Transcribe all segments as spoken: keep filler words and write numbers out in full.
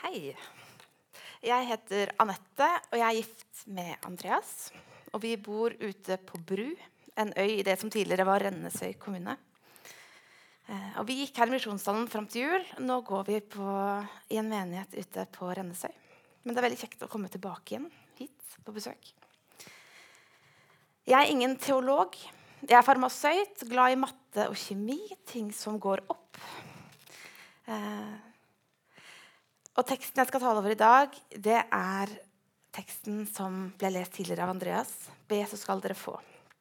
Hei, jeg heter Annette, og jeg er gift med Andreas. Og vi bor ute på Bru, en øy i det som tidligere var Rennesøy kommune. Eh, og vi gikk her i misjonsdalen frem til jul. Nå går vi på, i en menighet ute på Rennesøy. Men det er veldig kjekt å komme tilbake igjen hit på besøk. Jeg er ingen teolog. Jeg er farmasøyt, glad i matte og kjemi, ting som går opp. Eh, Og teksten jeg skal tale over i dag, det er teksten som ble lest tidligere av Andreas. Be, så skal dere få.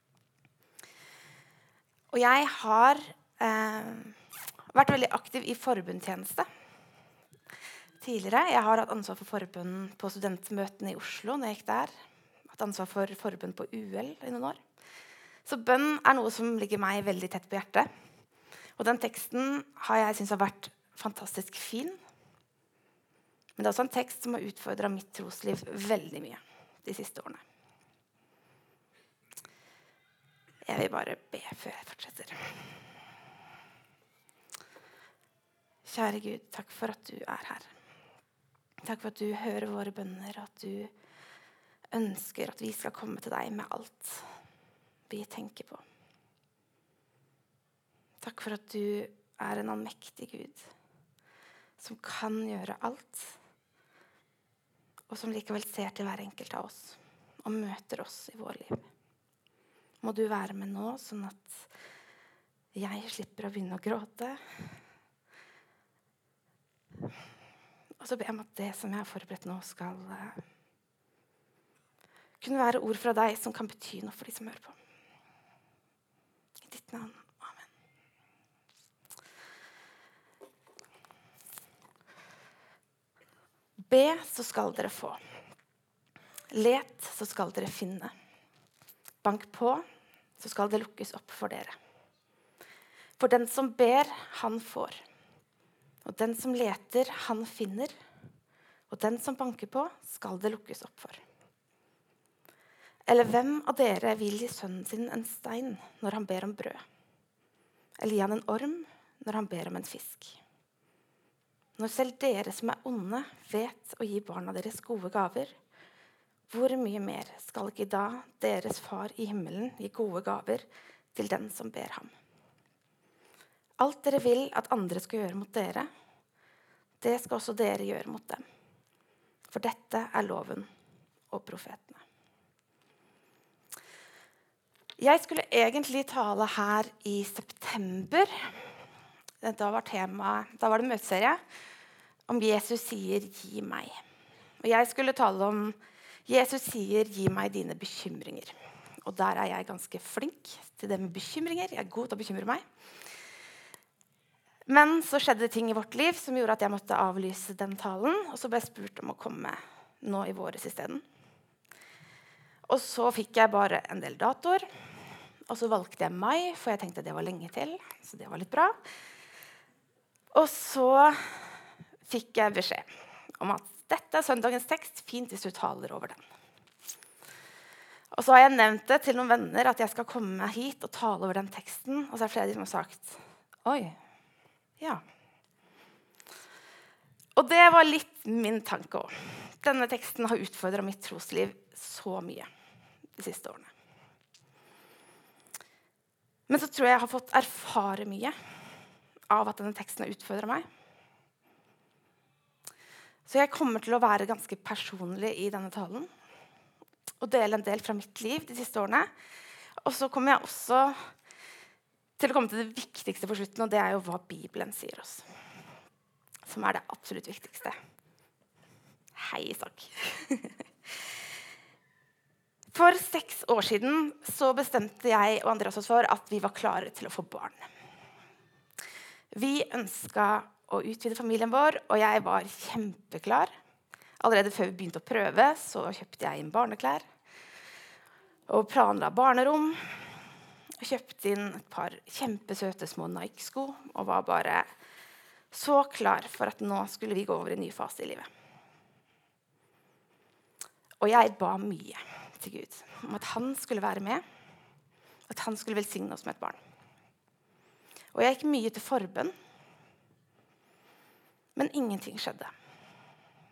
Og jeg har eh, vært veldig aktiv i forbundstjeneste tidligere. Jeg har hatt ansvar for forbund på studentmøtene i Oslo når jeg gikk der. Hatt ansvar for forbund på U L i noen år. Så bønn er noe som ligger meg veldig tett på hjertet. Og den teksten har jeg synes har vært fantastisk fin. Men det er også en tekst som har utfordret mitt trosliv veldig mye de siste årene. Jeg vil bare be før jeg fortsetter. Kjære Gud, takk for at du er her. Takk for at du hører våre bønner, og at du ønsker at vi skal komme til deg med alt vi tenker på. Takk for at du er en allmektig Gud som kan gjøre alt, og som likevel ser til hver enkelt av oss og møter oss i vår liv. Må du være med nå, sånn at jeg slipper å begynne å gråte. Og så ber jeg om at det som jeg har forberedt nå skal uh, kunne være ord fra deg som kan bety noe for de som hører på. I ditt navn. Be, så skal dere få. Let, så skal dere finne. Bank på, så skal det lukkes opp for dere. For den som ber, han får. Og den som leter, han finner. Og den som banker på, skal det lukkes opp for. Eller hvem av dere vil gi sønnen sin en stein når han ber om brød? Eller gi han en orm når han ber om en fisk? Når selv dere som er onde vet å gi barna deres gode gaver, hvor mye mer skal ikke da deres far i himmelen gi gode gaver til den som ber ham? Alt dere vil at andre skal gjøre mot dere, det skal også dere gjøre mot dem. For dette er loven og profetene. Jeg skulle egentlig tale her i september. Da var, tema, da var det møteserie om Jesus sier, gi meg. Og jeg skulle tale om Jesus sier, gi meg dine bekymringer. Og der er jeg ganske flink til det med bekymringer. Jeg er god til å bekymre meg. Men så skjedde det ting i vårt liv som gjorde at jeg måtte avlyse den talen. Og så ble jeg spurt om å komme nå i våres i stedet. Og så fikk jeg bare en del datoer. Og så valgte jeg mai, for jeg tenkte det var lenge til. Så det var litt bra. Og så fikk jeg beskjed om at dette er søndagens tekst, fint hvis du taler over den. Og så har jeg nevnt det til noen venner at jeg skal komme hit og tale over den teksten. Og så er det flere som har sagt, oi, ja. Og det var litt min tanke også. Denne teksten har utfordret mitt trosliv så mye de siste årene. Men så tror jeg jeg har fått erfare mye av at denne teksten har utfordret meg. Så jeg kommer til å være ganske personlig i denne talen. Og dele en del fra mitt liv de siste årene. Og så kommer jeg også til å komme til det viktigste på slutten, og det er jo hva Bibelen sier oss. Som er det absolutt viktigste. Hei, Isak. For seks år siden så bestemte jeg og Andreas oss for at vi var klare til å få barn. Vi ønsket å utvide familien vår, og jeg var kjempeklar. Allerede før vi begynte å prøve, så kjøpte jeg inn barneklær. Og planla barnerom. Og kjøpte inn et par kjempesøte små Nike-sko. Og var bare så klar for at nå skulle vi gå over i en ny fase i livet. Og jeg ba mye til Gud om at han skulle være med. At han skulle velsigne oss med et barn. Og jeg gikk mye til forbønn. Men ingenting skjedde.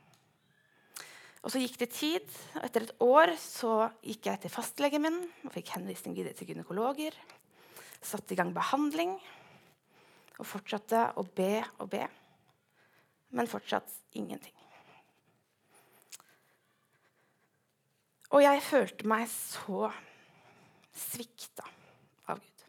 Og så gikk det tid, og etter et år så gikk jeg til fastlegen min og fikk henvisning videre til gynekologer. Satte i gang behandling og fortsatte å be og be, men fortsatt ingenting. Og jeg følte meg så svikta av Gud.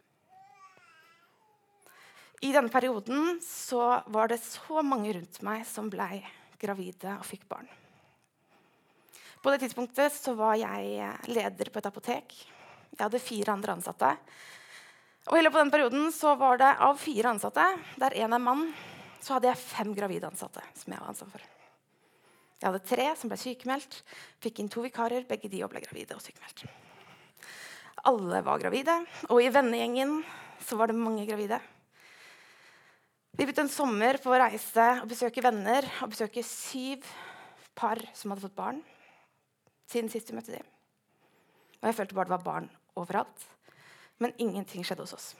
I denne perioden så var det så mange rundt meg som ble gravide og fikk barn. På det tidspunktet så var jeg leder på et apotek. Jeg hadde fire andre ansatte. Og hele på den perioden så var det av fire ansatte, der en er mann, så hadde jeg fem gravide ansatte som jeg var ansvar for. Jeg hadde tre som ble sykemeldt, fikk inn to vikarer, begge de ble gravide og sykemeldt. Alle var gravide, og i vennegjengen så var det mange gravide. Vi begynte en sommer på å reise og besøke venner, og besøke syv par som hadde fått barn, siden sist vi møtte dem. Og jeg følte bare det var barn overalt, men ingenting skjedde hos oss.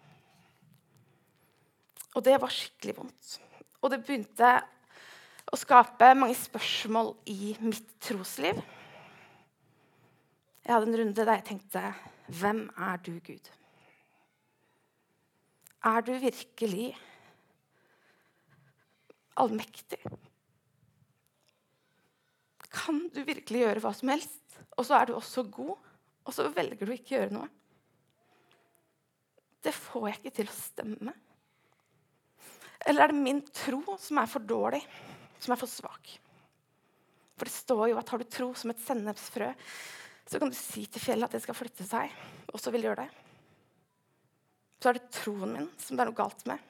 Og det var skikkelig vondt. Og det begynte å skape mange spørsmål i mitt trosliv. Jeg hadde en runde der jeg tenkte, hvem er du, Gud? Er du virkelig allmektig? Kan du virkelig gjøre hva som helst? Og så er du også god, og så velger du ikke å gjøre noe. Det får jeg ikke til å stemme. Eller er det min tro som er for dårlig, som er for svak? For det står jo at har du tro som et sennepsfrø, så kan du si til fjellet at det skal flytte seg, og så vil gjøre det. Så er det troen min som det er noe galt med.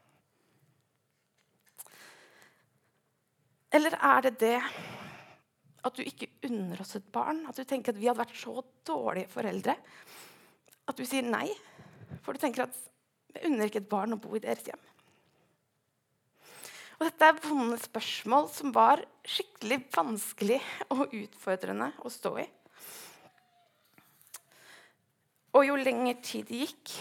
Eller er det det at du ikke unner oss et barn, at du tenker at vi hadde vært så dårlige foreldre, at du sier nei, for du tenker at jeg unner ikke et barn å bo i deres hjem. Og dette er vonde spørsmål som var skikkelig vanskelig og utfordrende å stå i. Og jo lenger tid gikk,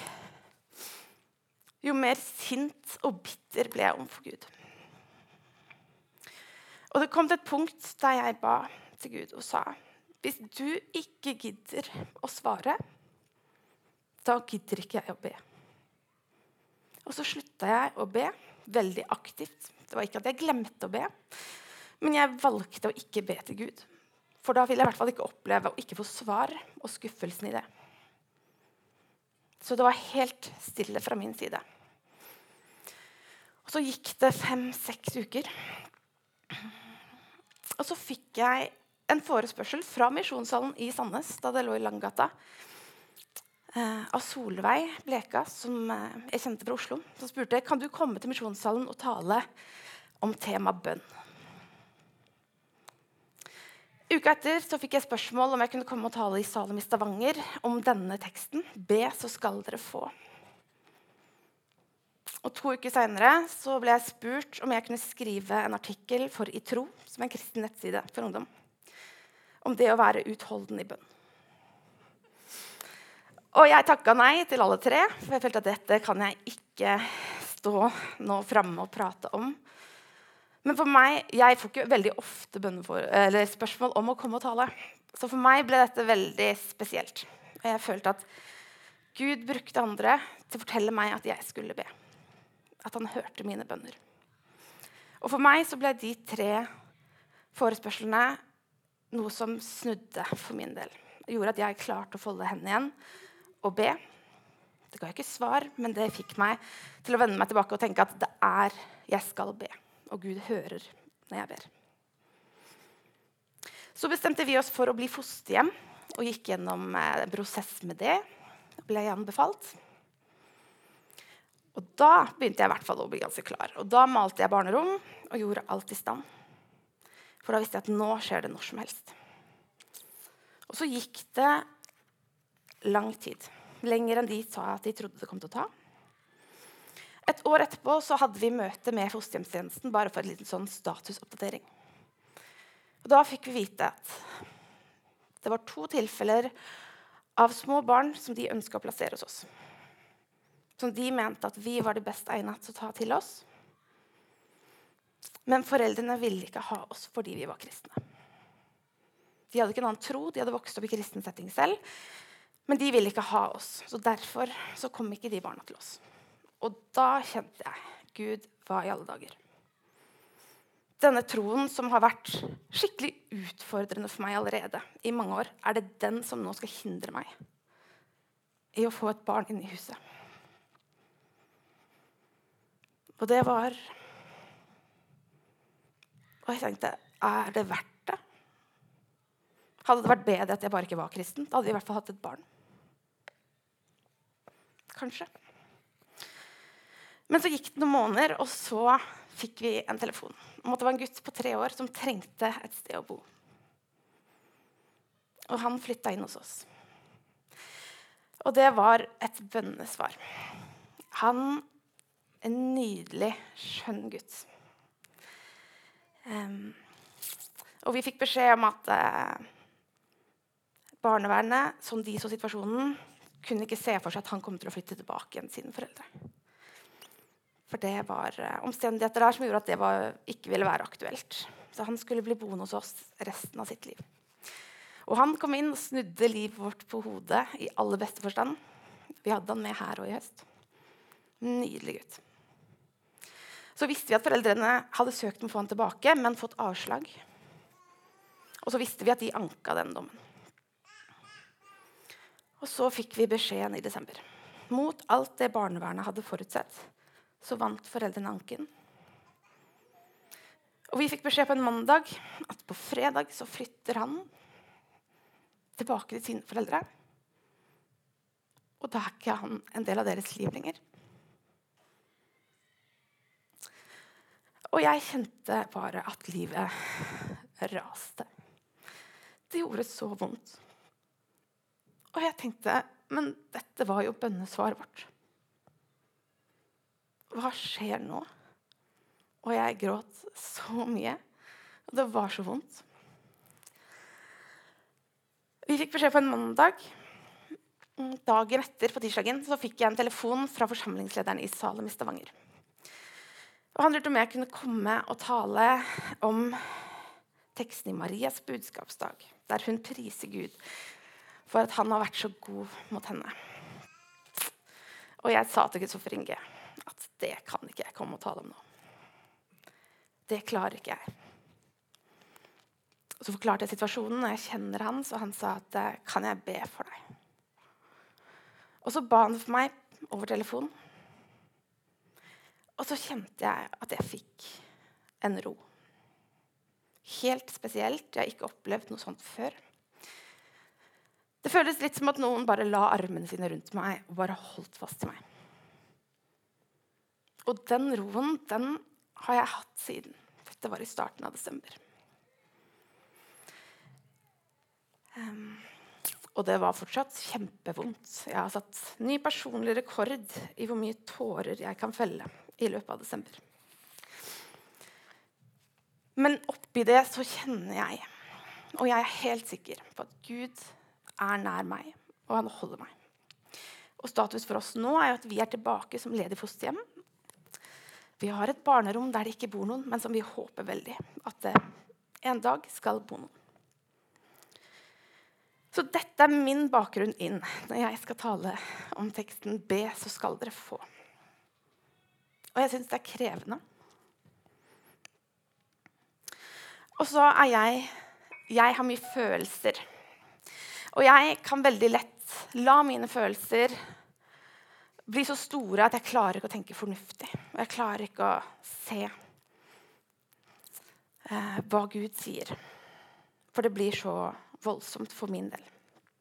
jo mer sint og bitter ble jeg overfor Gud. Og det kom til et punkt der jeg ba til Gud og sa, hvis du ikke gidder å svare, da gidder ikke jeg å be. Og så sluttet jeg å be veldig aktivt. Det var ikke at jeg glemte å be, men jeg valgte å ikke be til Gud. For da ville jeg i hvert fall ikke oppleve å ikke få svar og skuffelsen i det. Så det var helt stille fra min side. Og så gikk det fem-seks uker. Og så fikk jeg en forespørsel fra Misjonssalen i Sandnes, da det lå i Langgata, eh, av Solveig Bleka, som eh, jeg kjente fra Oslo. Så spurte jeg, kan du komme til Misjonssalen og tale om tema bønn? Uka etter så fikk jeg spørsmål om jeg kunne komme og tale i Salem i Stavanger om denne teksten, be så skal dere få. Og to uker senere så ble jeg spurt om jeg kunne skrive en artikkel for I Tro, som er en kristen nettside for ungdom, om det å være utholden i bønn. Og jeg takket nei til alle tre, for jeg følte at dette kan jeg ikke stå nå fremme og prate om. Men for meg, jeg får ikke veldig ofte bønnefor, eller spørsmål om å komme og tale. Så for meg ble dette veldig spesielt. Og jeg følte at Gud brukte andre til å fortelle meg at jeg skulle be. At han hørte mine bønner. Og for meg så ble de tre forespørslene noe som snudde for min del. Det gjorde at jeg klarte å folde hendene igjen og be. Det ga ikke svar, men det fikk meg til å vende meg tilbake og tenke at det er jeg skal be. Og Gud hører når jeg ber. Så bestemte vi oss for å bli fosterhjem og gikk gjennom en prosess med det. Ble jeg anbefalt. Og da begynte jeg i hvert fall å bli ganske klar. Og da malte jeg barnerom og gjorde alt i stand. For da visste jeg at nå skjer det når som helst. Og så gikk det lang tid. Lenger enn de sa at de trodde det kom til å ta. Et år etterpå så hadde vi møte med fosterhjemstjenesten bare for en liten sånn statusoppdatering. Og da fikk vi vite at det var to tilfeller av små barn som de ønsket å plassere hos oss. Som de mente at vi var det best egnet til å ta til oss. Men foreldrene ville ikke ha oss fordi vi var kristne. De hadde ikke en annen tro, de hadde vokst opp i kristen setting selv. Men de ville ikke ha oss, så derfor så kom ikke de barna til oss. Og da kjente jeg, Gud, hva i alle dager? Denne troen som har vært skikkelig utfordrende for meg allerede i mange år, er det den som nå skal hindre meg i å få et barn inn i huset. Og det var... Og jeg tenkte, er det verdt det? Hadde det vært bedre at jeg bare ikke var kristen? Da hadde jeg i hvert fall hatt et barn. Kanskje. Men så gikk det noen måneder, og så fikk vi en telefon om at det var en gutt på tre år som trengte et sted å bo. Og han flyttet inn hos oss. Og det var et bønnesvar. Han, en nydelig, skjønn gutt. Um, og vi fikk beskjed om at uh, barnevernet, som de så situasjonen, kunne ikke se for seg at han kom til å flytte tilbake igjen til sine foreldre. For det var uh, omstendigheter der som gjorde at det var, ikke ville være aktuelt. Så han skulle bli boende hos oss resten av sitt liv. Og han kom inn og snudde livet vårt på hodet i aller beste forstand. Vi hadde han med her og i høst. Nydelig gutt. Så visste vi at foreldrene hadde søkt om å få han tilbake, men fått avslag. Og så visste vi at de anka den dommen. Og så fikk vi beskjeden i desember. Mot alt det barnevernet hadde forutsett, så vant foreldrene anken. Og vi fikk beskjed på en mandag at på fredag så flytter han tilbake til sine foreldre. Og da er ikke han en del av deres liv lenger. Og jeg kjente bare at livet raste. Det gjorde så vondt. Og jeg tenkte, men dette var jo bønnesvaret vårt. Hva skjer nå? Og jeg gråt så mye, og det var så vondt. Vi fikk beskjed på en mandag. Dagen etter, på tirsdagen, så fikk jeg en telefon fra forsamlingslederen i Salem i Stavanger. Og han lurte om jeg kunne komme og tale om teksten i Marias budskapsdag, der hun priser Gud for at han har vært så god mot henne. Og jeg sa til Kristoffer Inge at det kan ikke jeg komme og tale om nå. Det klarer ikke jeg. Og så forklarte jeg situasjonen, og jeg kjenner han, så han sa at kan jeg be for deg? Og så ba han for meg over telefon. Og så kjente jeg at jeg fikk en ro. Helt spesielt. Jeg har ikke opplevd noe sånt før. Det føles litt som at noen bare la armene sine rundt meg og bare holdt fast i meg. Og den roen, den har jeg hatt siden. Dette var i starten av desember. Um, og det var fortsatt kjempevondt. Jeg har satt ny personlig rekord i hvor mye tårer jeg kan felle i løpet av desember. Men oppi det så kjenner jeg, og jeg er helt sikker på at Gud er nær meg, og han holder meg. Og status for oss nå er at vi er tilbake som ledig fosterhjem. Vi har et barnerom der det ikke bor noen, men som vi håper veldig at det en dag skal bo noen. Så dette er min bakgrunn inn når jeg skal tale om teksten «Be, så skal dere få». Og jeg synes det er krevende. Og så er jeg, jeg har mye følelser. Og jeg kan veldig lett la mine følelser bli så store at jeg klarer ikke å tenke fornuftig. Og jeg klarer ikke å se eh, hva Gud sier. For det blir så voldsomt for min del.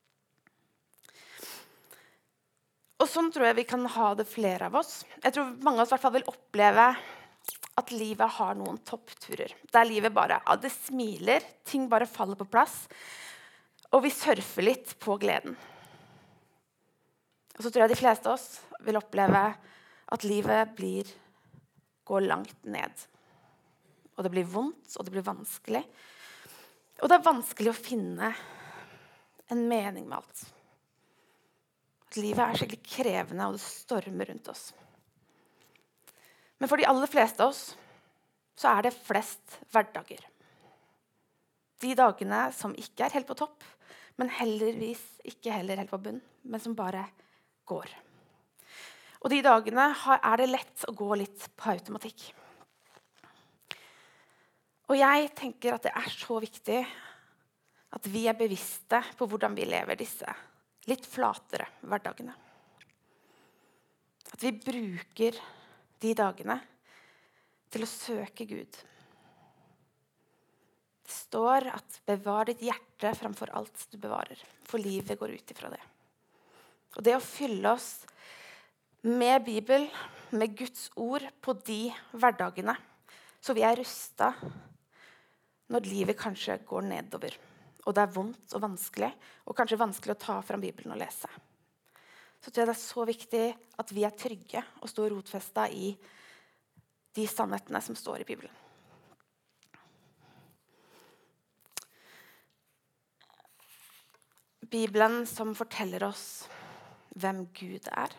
Og sånn tror jeg vi kan ha det flere av oss. Jeg tror mange av oss i hvert fall vil oppleve at livet har noen toppturer. Der livet bare, ja, det smiler, ting bare faller på plass, og vi surfer litt på gleden. Og så tror jeg de fleste av oss vil oppleve at livet blir, går langt ned. Og det blir vondt, og det blir vanskelig. Og det er vanskelig å finne en mening med alt. Livet er skikkelig krevende, og det stormer rundt oss. Men for de aller fleste av oss så er det flest hverdager. De dagene som ikke er helt på topp, men heldigvis ikke heller helt på bunn, men som bare går. Og de dagene er det lett å gå litt på automatikk. Og jeg tenker at det er så viktig at vi er bevisste på hvordan vi lever disse litt flatere hverdagene. At vi bruker de dagene til å søke Gud. Det står at bevar ditt hjerte framfor alt du bevarer, for livet går ut ifra det. Og det å fylle oss med Bibel, med Guds ord på de hverdagene, så vi er rustet når livet kanskje går nedover, og det er vondt og vanskelig, og kanskje vanskelig å ta fram Bibelen og lese. Så tror jeg det er så viktig at vi er trygge og står rotfestet i de sannhetene som står i Bibelen. Bibelen som forteller oss hvem Gud er.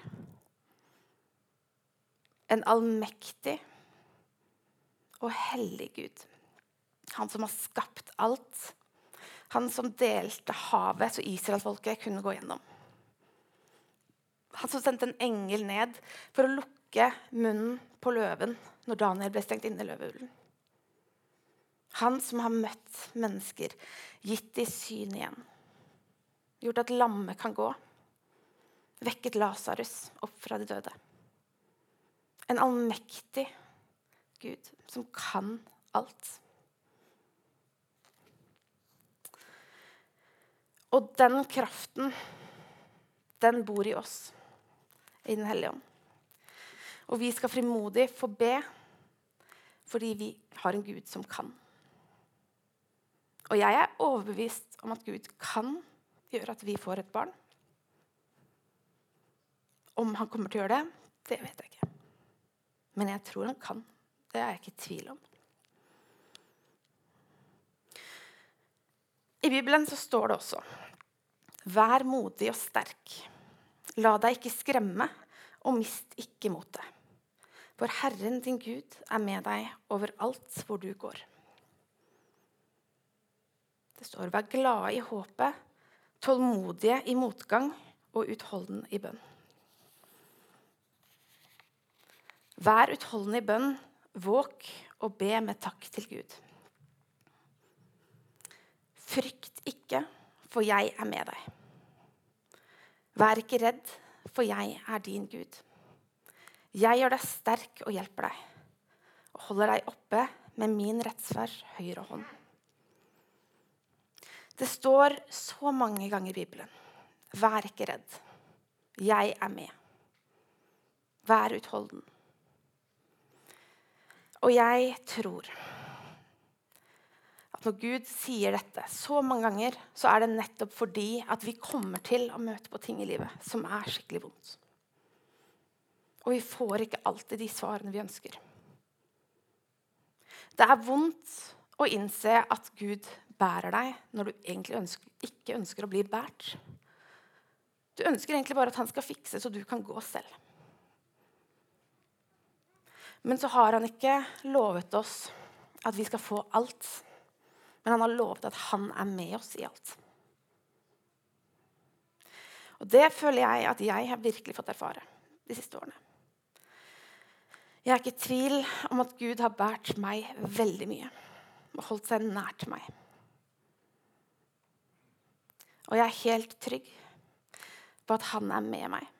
En allmektig og hellig Gud. Han som har skapt alt. Han som delte havet så Israelfolket kunne gå gjennom. Han som sendte en engel ned for å lukke munnen på løven når Daniel ble stengt inne i løvehulen. Han som har møtt mennesker, gitt de syn igjen. Gjort at lammet kan gå. Vekket Lazarus opp fra de døde. En allmektig Gud som kan alt. Og den kraften, den bor i oss, i Den hellige ånd. Og vi skal frimodig få be, fordi vi har en Gud som kan. Og jeg er overbevist om at Gud kan gjøre at vi får et barn. Om han kommer til å gjøre det, det vet jeg ikke. Men jeg tror han kan. Det er jeg ikke i tvil om. I Bibelen så står det også: vær modig og sterk. La deg ikke skremme, og mist ikke motet. For Herren din Gud er med deg overalt hvor du går. Det står: vær glade i håpet, tålmodige i motgang og utholden i bønn. Vær utholden i bønn, våk og be med takk til Gud. Frykt ikke, for jeg er med deg. Vær ikke redd, for jeg er din Gud. Jeg gjør deg sterk og hjelper deg, og holder deg oppe med min rettsverd høyre hånd. Det står så mange ganger i Bibelen: vær ikke redd, jeg er med. Vær utholden. Og jeg tror at når Gud sier dette så mange ganger, så er det nettopp fordi at vi kommer til å møte på ting i livet som er skikkelig vondt. Og vi får ikke alltid de svarene vi ønsker. Det er vondt å innse at Gud bærer deg når du egentlig ønsker, ikke ønsker å bli bært. Du ønsker egentlig bare at han skal fikse så du kan gå selv. Men så har han ikke lovet oss at vi skal få alt. Men han har lovet at han er med oss i alt. Og det føler jeg at jeg har virkelig fått erfare de siste årene. Jeg er ikke i tvil om at Gud har bært meg veldig mye og holdt seg nær til meg. Og jeg er helt trygg på at han er med meg.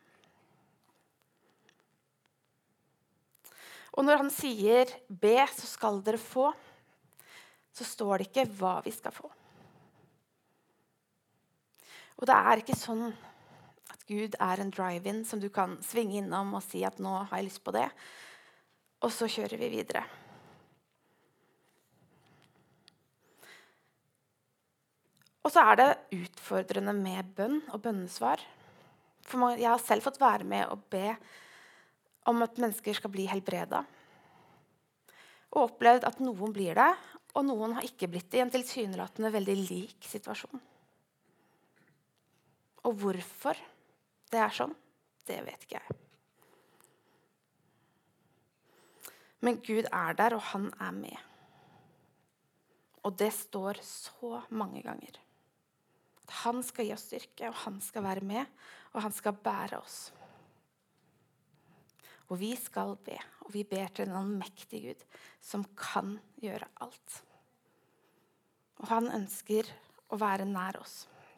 Og når han sier be, så skal dere få, så står det ikke hva vi skal få. Og det er ikke sånn at Gud er en drive-in som du kan svinge innom og si at nå har jeg lyst på det, og så kjører vi videre. Og så er det utfordrende med bønn og bønnesvar. For jeg har selv fått være med og be om at mennesker skal bli helbredet. Og opplevd at noen blir det, og noen har ikke blitt det i en tilsynelatende veldig lik situasjon. Og hvorfor det er sånn, det vet ikke jeg. Men Gud er der, og han er med. Og det står så mange ganger. At han skal gi oss styrke, og han skal være med, og han skal bære oss. Og vi skal be, og vi ber til en allmektig Gud som kan gjøre alt. Og han ønsker å være nær oss.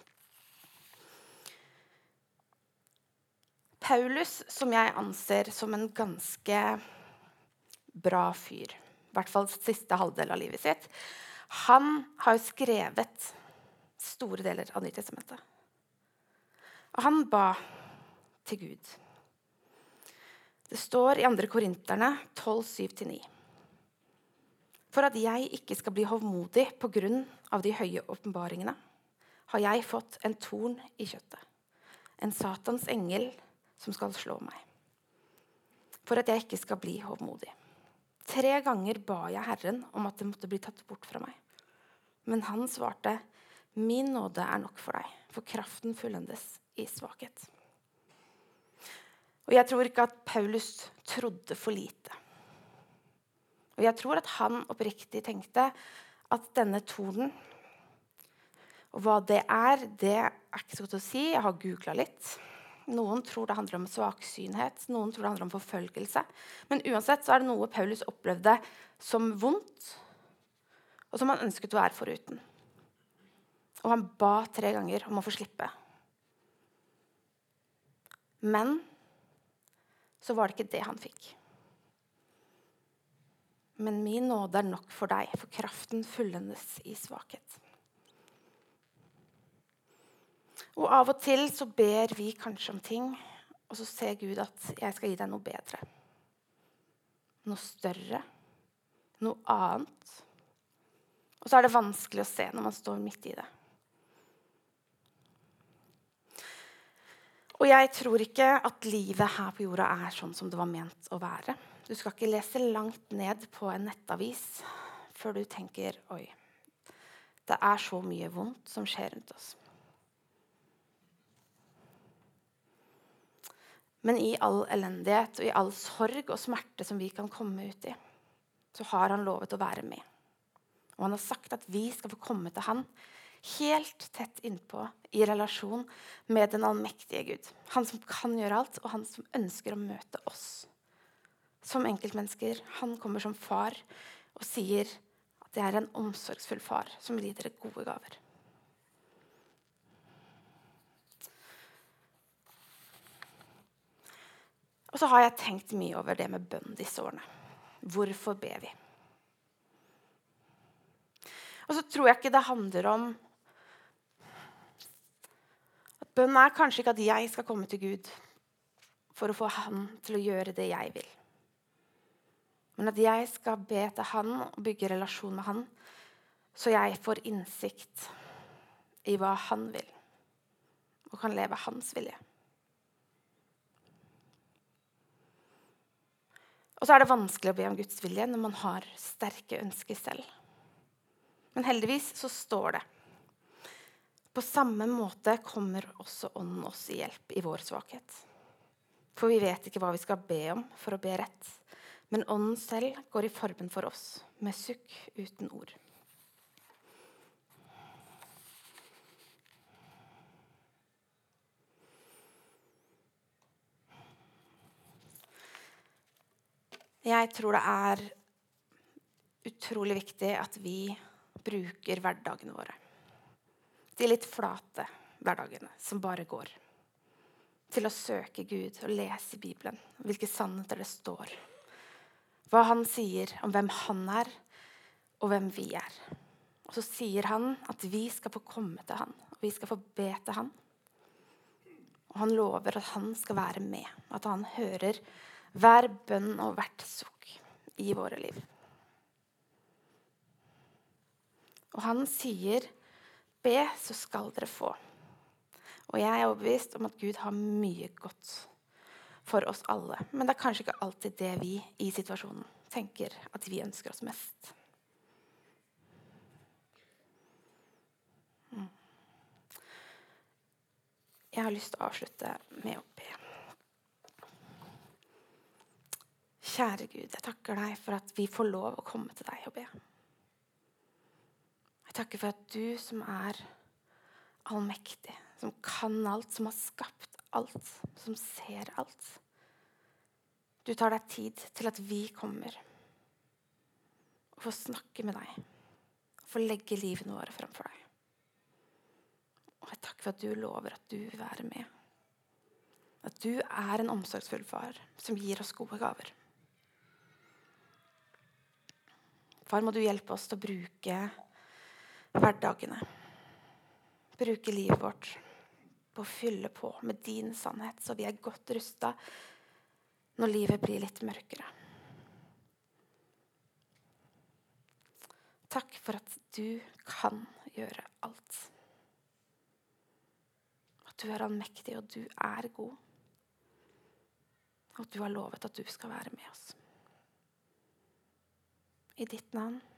Paulus, som jeg anser som en ganske bra fyr, i hvert fall siste halvdel av livet sitt, han har jo skrevet store deler av Nytestamentet. Og han ba til Gud. Det står i andre Korinterne tolv, syv til ni. For at jeg ikke skal bli hovmodig på grunn av de høye åpenbaringene, har jeg fått en torn i kjøttet, en satans engel som skal slå meg, for at jeg ikke skal bli hovmodig. Tre ganger ba jeg Herren om at det måtte bli tatt bort fra meg. Men han svarte, min nåde er nok for deg, for kraften fullendes i svakhet. Og jeg tror ikke at Paulus trodde for lite. Og jeg tror at han oppriktig tenkte at denne tornen, og hva det er, det er ikke så godt å si. Jeg har googlet litt. Noen tror det handler om svaksynhet, noen tror det handler om forfølgelse. Men uansett så er det noe Paulus opplevde som vondt, og som han ønsket å være foruten. Og han ba tre ganger om å få slippe. Men så var det ikke det han fikk. Men min nåde er nok for deg, for kraften fullendes i svakhet. Og av og til så ber vi kanskje om ting, og så ser Gud at jeg skal gi deg noe bedre. Noe større. Noe annet. Og så er det vanskelig å se når man står midt i det. Og jeg tror ikke at livet her på jorda er sånn som det var ment å være. Du skal ikke lese langt ned på en nettavis før du tenker, oi, det er så mye vondt som skjer rundt oss. Men i all elendighet og i all sorg og smerte som vi kan komme ut i, så har han lovet å være med. Og han har sagt at vi skal få komme til han helt tett innpå i relasjon med den allmektige Gud. Han som kan gjøre alt, og han som ønsker å møte oss som enkeltmennesker. Han kommer som far og sier at det er en omsorgsfull far som vil gi dere gode gaver. Og så har jeg tenkt mye over det med bønn disse årene. Hvorfor ber vi? Og så tror jeg ikke det handler om at bønn er kanskje ikke at jeg skal komme til Gud for å få han til å gjøre det jeg vil. Men at jeg skal be til han og bygge relasjon med han, så jeg får innsikt i hva han vil, og kan leve hans vilje. Og så er det vanskelig å be om Guds vilje når man har sterke ønsker selv. Men heldigvis så står det. På samme måte kommer også ånden oss i hjelp i vår svakhet. For vi vet ikke hva vi skal be om for å be rett. Men ånden selv går i formen for oss, med sukk uten ord. Jeg tror det er utrolig viktig at vi bruker hverdagene våre. De litt flate hverdagene som bare går. Til å søke Gud og lese i Bibelen, hvilke sannheter det står. Hva han sier om hvem han er og hvem vi er. Og så sier han at vi skal få komme til han, og vi skal få be til han. Og han lover at han skal være med, at han hører hver bønn og hvert sukk i våre liv. Og han sier, be så skal dere få. Og jeg er overbevist om at Gud har mye godt for oss alle. Men det er kanskje ikke alltid det vi i situasjonen tenker at vi ønsker oss mest. Mm. Jeg har lyst til å avslutte med å be. Kjære Gud, jeg takker deg for at vi får lov å komme til deg og be. Jeg takker for at du som er allmektig, som kan alt, som har skapt alt, som ser alt. Du tar deg tid til at vi kommer og får snakke med deg, og får legge livene våre framfor deg. Og jeg takker for at du lover at du vil være med. At du er en omsorgsfull far som gir oss gode gaver. Far, må du hjelpe oss til å bruke hverdagene. Bruke livet vårt på å fylle på med din sannhet, så vi er godt rustet når livet blir litt mørkere. Takk for at du kan gjøre alt. At du er allmektig, og du er god. Og at du har lovet at du skal være med oss. I ditt navn.